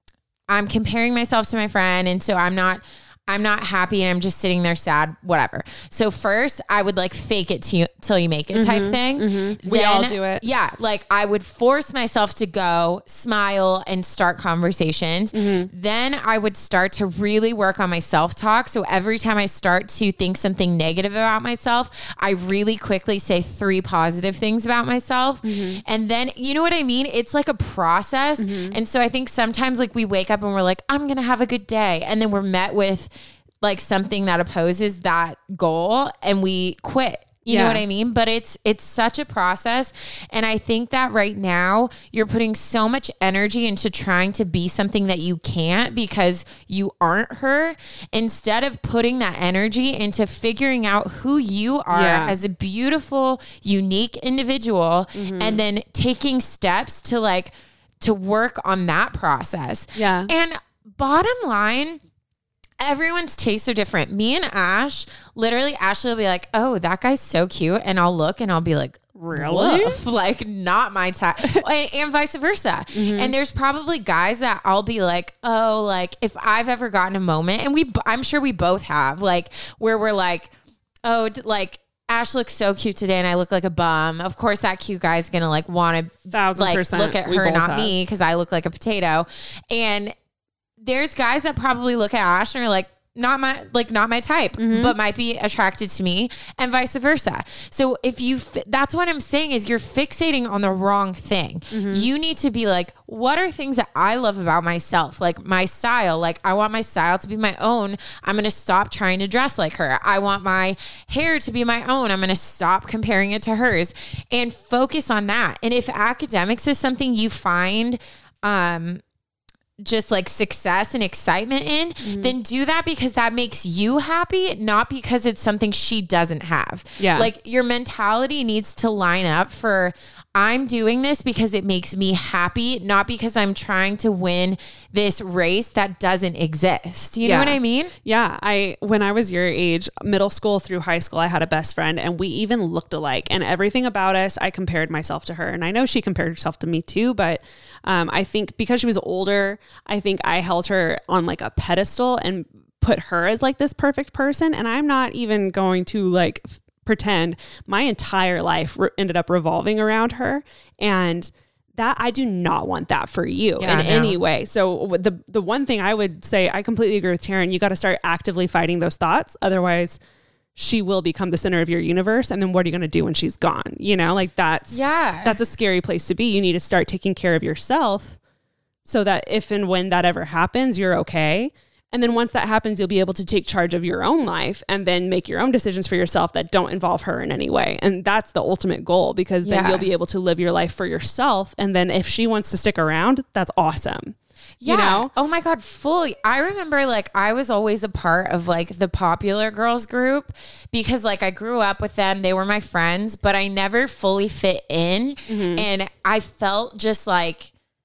I'm comparing myself to my friend, and so I'm not, I'm not happy, and I'm just sitting there sad, whatever. So first I would like fake it to you, till you make it mm-hmm, type thing. Mm-hmm. We all do it. Yeah. Like I would force myself to go smile and start conversations. Mm-hmm. Then I would start to really work on my self-talk. So every time I start to think something negative about myself, I really quickly say three positive things about myself. Mm-hmm. And then, you know what I mean? It's like a process. Mm-hmm. And so I think sometimes like we wake up and we're like, I'm going to have a good day. And then we're met with like something that opposes that goal, and we quit. You yeah. know what I mean? But it's, it's such a process. And I think that right now you're putting so much energy into trying to be something that you can't, because you aren't her, instead of putting that energy into figuring out who you are yeah. as a beautiful, unique individual, mm-hmm. and then taking steps to like, to work on that process. Yeah. And bottom line, everyone's tastes are different. Me and Ash, literally Ashley will be like, oh, that guy's so cute. And I'll look and I'll be like, really? Woof. Like not my type. and, and vice versa. Mm-hmm. And there's probably guys that I'll be like, oh, like if I've ever gotten a moment, and we, I'm sure we both have, like where we're like, oh, like Ash looks so cute today and I look like a bum. Of course that cute guy's going to like want to thousand like percent. look at her, not have. me, because I look like a potato. And there's guys that probably look at Ash and are like, not my, like not my type, mm-hmm. but might be attracted to me, and vice versa. So if you, fi- that's what I'm saying is you're fixating on the wrong thing. Mm-hmm. You need to be like, what are things that I love about myself? Like my style, like I want my style to be my own. I'm going to stop trying to dress like her. I want my hair to be my own. I'm going to stop comparing it to hers and focus on that. And if academics is something you find, um, just like success and excitement in, mm-hmm. then do that because that makes you happy, not because it's something she doesn't have. Yeah. Like your mentality needs to line up for, I'm doing this because it makes me happy, not because I'm trying to win this race that doesn't exist. You yeah. know what I mean? Yeah. I, when I was your age, middle school through high school, I had a best friend and we even looked alike, and everything about us, I compared myself to her. And I know she compared herself to me too, but um, I think because she was older, I think I held her on like a pedestal and put her as like this perfect person. And I'm not even going to like f- pretend my entire life re- ended up revolving around her. And that I do not want that for you yeah, in no. any way. So the, the one thing I would say, I completely agree with Taryn. You got to start actively fighting those thoughts. Otherwise she will become the center of your universe. And then what are you going to do when she's gone? You know, like that's, yeah, that's a scary place to be. You need to start taking care of yourself, so that if and when that ever happens, you're okay. And then once that happens, you'll be able to take charge of your own life and then make your own decisions for yourself that don't involve her in any way. And that's the ultimate goal, because then yeah. you'll be able to live your life for yourself. And then if she wants to stick around, that's awesome. Yeah. You know? Oh my God, fully. I remember like I was always a part of like the popular girls group because like I grew up with them. They were my friends, but I never fully fit in. Mm-hmm. And I felt just like,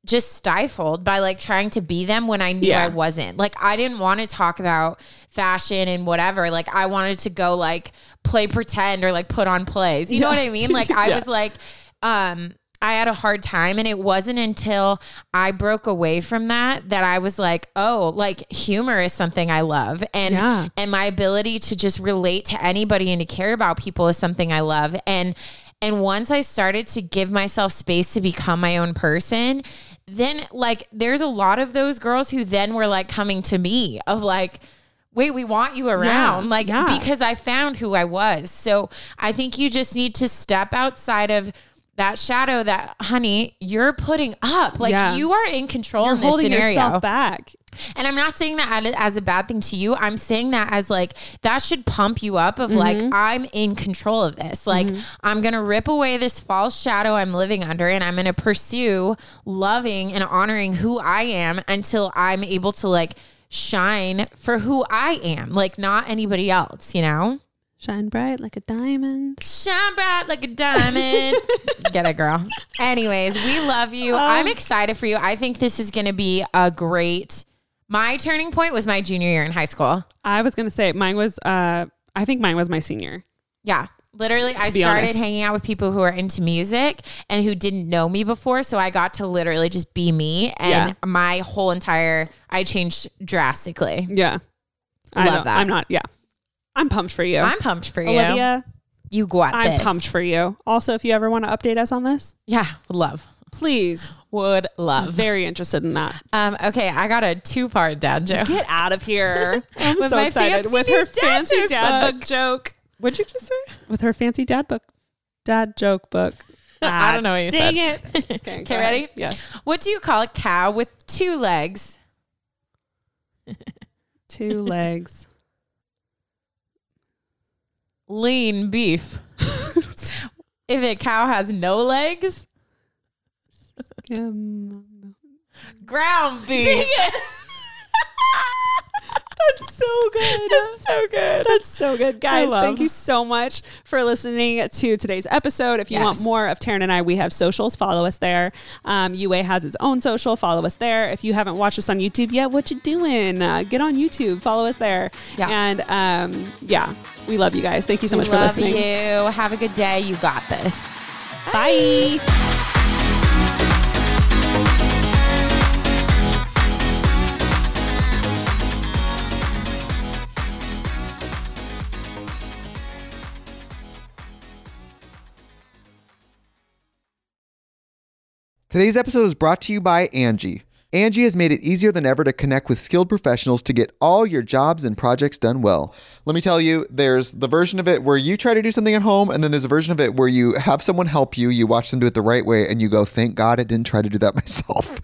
just stifled by like trying to be them when I knew Yeah. I wasn't. Like I didn't want to talk about fashion and whatever. Like I wanted to go like play pretend or like put on plays. You know what I mean? Like I Yeah. was like, um, I had a hard time, and it wasn't until I broke away from that that I was like, oh, like humor is something I love. And, Yeah. and my ability to just relate to anybody and to care about people is something I love. And, and once I started to give myself space to become my own person, then like, there's a lot of those girls who then were like coming to me of like, wait, we want you around. Yeah, like, yeah. because I found who I was. So I think you just need to step outside of that shadow that, honey, you're putting up. Like Yeah. you are in control You're in this holding scenario. yourself back. And I'm not saying that as a bad thing to you. I'm saying that as like, that should pump you up of like, I'm in control of this. Like I'm going to rip away this false shadow I'm living under, and I'm going to pursue loving and honoring who I am until I'm able to like shine for who I am, like not anybody else, you know? Shine bright like a diamond. Shine bright like a diamond. Get it, girl. Anyways, we love you. I'm excited for you. I think this is going to be a great, my turning point was my junior year in high school. I was going to say mine was, uh, I think mine was my senior. Yeah. Literally, To I be started honest. hanging out with people who are into music and who didn't know me before. So I got to literally just be me. And Yeah. my whole entire, I changed drastically. Yeah. I Love don't- that. I'm not, yeah. I'm pumped for you. I'm pumped for you. Olivia, You got I'm this. pumped for you. Also, if you ever want to update us on this, Yeah. Would love. please. Would love. Very interested in that. Um, okay. I got a two-part dad joke. Get out of here. I'm With so my excited. fancy With new her dad fancy joke dad book. book joke. What'd you just say? With her fancy dad book. Dad joke book. I don't know what you Dang said. it. Okay, Okay, go ready? ahead. Yes. What do you call a cow with two legs? Two legs. Lean beef. If a cow has no legs, Um, ground beef. That's so good. That's so good. That's so good. Guys, love- thank you so much for listening to today's episode. If you want Yes. more of Taryn and I, we have socials. Follow us there. Um, U A has its own social. Follow us there. If you haven't watched us on YouTube yet, what you doing? Uh, get on YouTube. Follow us there. Yeah. And um, yeah, we love you guys. Thank you so much for Love listening. you. Have a good day. You got this. Bye. Today's episode is brought to you by Angie. Angie has made it easier than ever to connect with skilled professionals to get all your jobs and projects done well. Let me tell you, there's the version of it where you try to do something at home, and then there's a version of it where you have someone help you, you watch them do it the right way, and you go, thank God I didn't try to do that myself.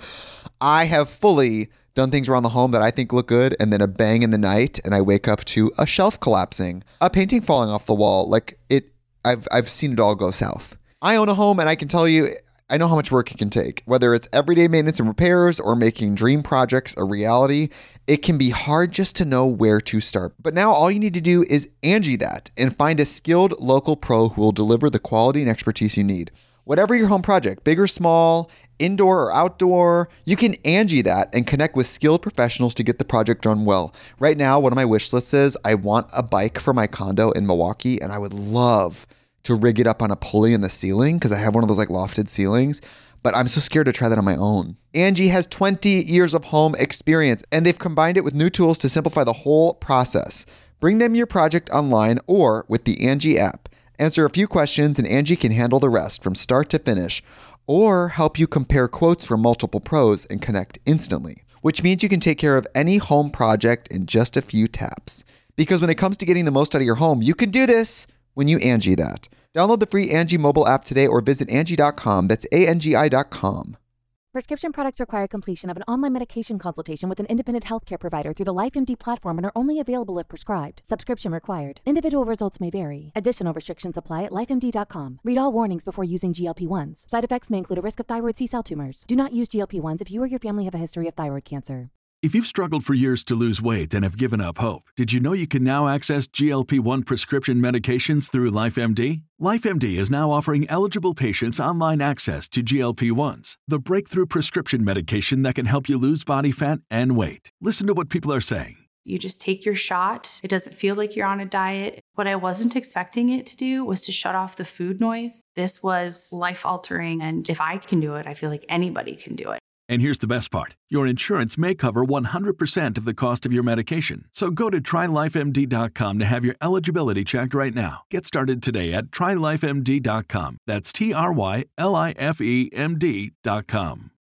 I have fully done things around the home that I think look good, and then a bang in the night, and I wake up to a shelf collapsing, a painting falling off the wall. Like it, I've I've seen it all go south. I own a home, and I can tell you, I know how much work it can take. Whether it's everyday maintenance and repairs or making dream projects a reality, it can be hard just to know where to start. But now all you need to do is Angie that and find a skilled local pro who will deliver the quality and expertise you need. Whatever your home project, big or small, indoor or outdoor, you can Angie that and connect with skilled professionals to get the project done well. Right now, one of my wish lists is I want a bike for my condo in Milwaukee, and I would love to rig it up on a pulley in the ceiling because I have one of those like lofted ceilings, but I'm so scared to try that on my own. Angie has twenty years of home experience, and they've combined it with new tools to simplify the whole process. Bring them your project online or with the Angie app. Answer a few questions and Angie can handle the rest from start to finish, or help you compare quotes from multiple pros and connect instantly, which means you can take care of any home project in just a few taps. Because when it comes to getting the most out of your home, you can do this when you Angie that. Download the free Angie mobile app today or visit Angie dot com. That's A N G I dot com. Prescription products require completion of an online medication consultation with an independent healthcare provider through the LifeMD platform and are only available if prescribed. Subscription required. Individual results may vary. Additional restrictions apply at life M D dot com. Read all warnings before using G L P ones. Side effects may include a risk of thyroid C-cell tumors. Do not use G L P ones if you or your family have a history of thyroid cancer. If you've struggled for years to lose weight and have given up hope, did you know you can now access G L P one prescription medications through LifeMD? LifeMD is now offering eligible patients online access to G L P ones, the breakthrough prescription medication that can help you lose body fat and weight. Listen to what people are saying. You just take your shot. It doesn't feel like you're on a diet. What I wasn't expecting it to do was to shut off the food noise. This was life-altering, and if I can do it, I feel like anybody can do it. And here's the best part. Your insurance may cover one hundred percent of the cost of your medication. So go to try life M D dot com to have your eligibility checked right now. Get started today at try life M D dot com. That's T R Y L I F E M D dot com.